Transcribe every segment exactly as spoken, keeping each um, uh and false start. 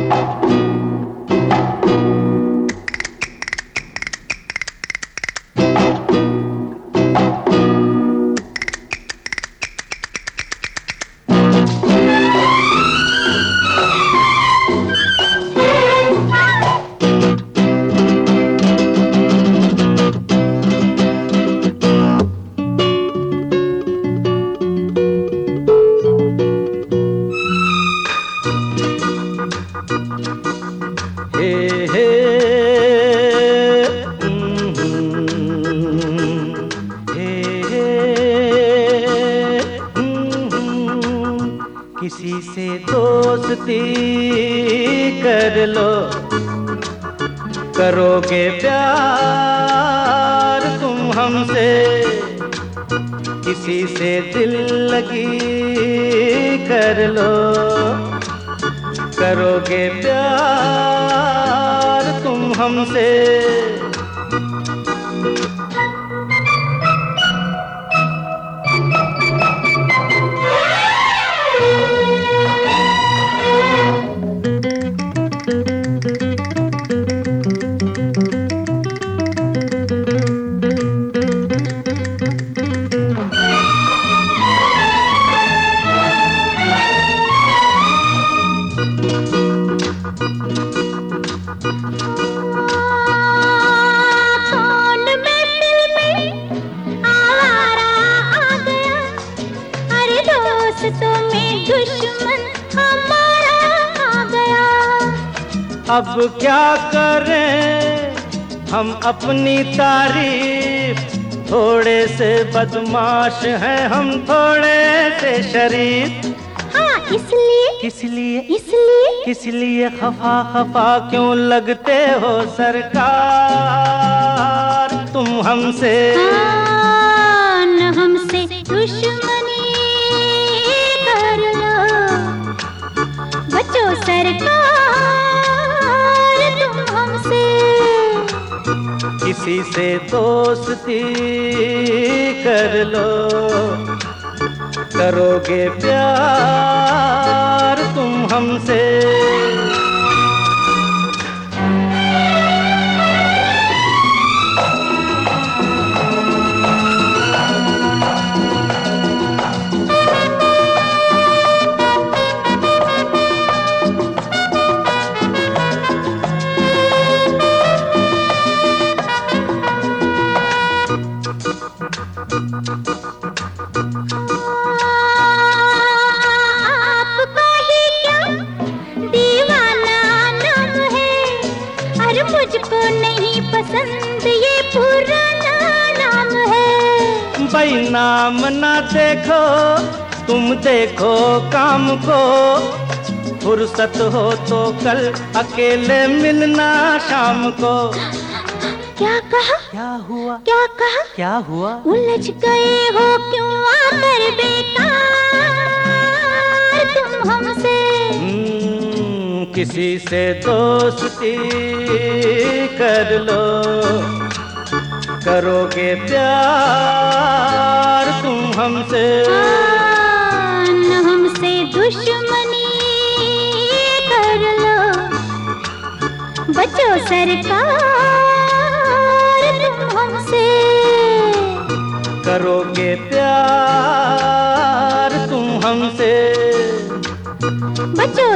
किसी से दोस्ती कर लो, करोगे प्यार तुम हमसे। किसी से दिल लगी कर लो, करोगे प्यार तुम हमसे। अब क्या करें हम अपनी तारीफ, थोड़े से बदमाश हैं हम, थोड़े से शरीफ। हाँ इसलिए इसलिए इसलिए इसलिए खफा खफा क्यों लगते हो सरकार तुम हमसे। हाँ, न हमसे दुश्मनी कर लो, बचो सरकार तुम हमसे। किसी से दोस्ती कर लो, करोगे प्यार तुम हमसे। आपका ही क्या दीवाना नाम है, अरे मुझको नहीं पसंद ये पुराना नाम है। भाई नाम ना देखो तुम, देखो काम को। फुर्सत हो तो कल अकेले मिलना शाम को। क्या कहा क्या हुआ क्या कहा क्या हुआ? उलझ गए हो क्यों आकर बेकार तुम हमसे। हम्म, किसी से दोस्ती कर लो, करोगे प्यार तुम हमसे। हाँ, न हमसे दुश्मनी कर लो, बचो सरकार तुम हमसे। करोगे प्यार तुम हमसे, बचो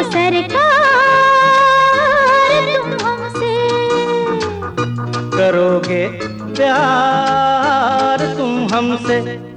सरकार तुम हमसे। करोगे प्यार तुम हमसे।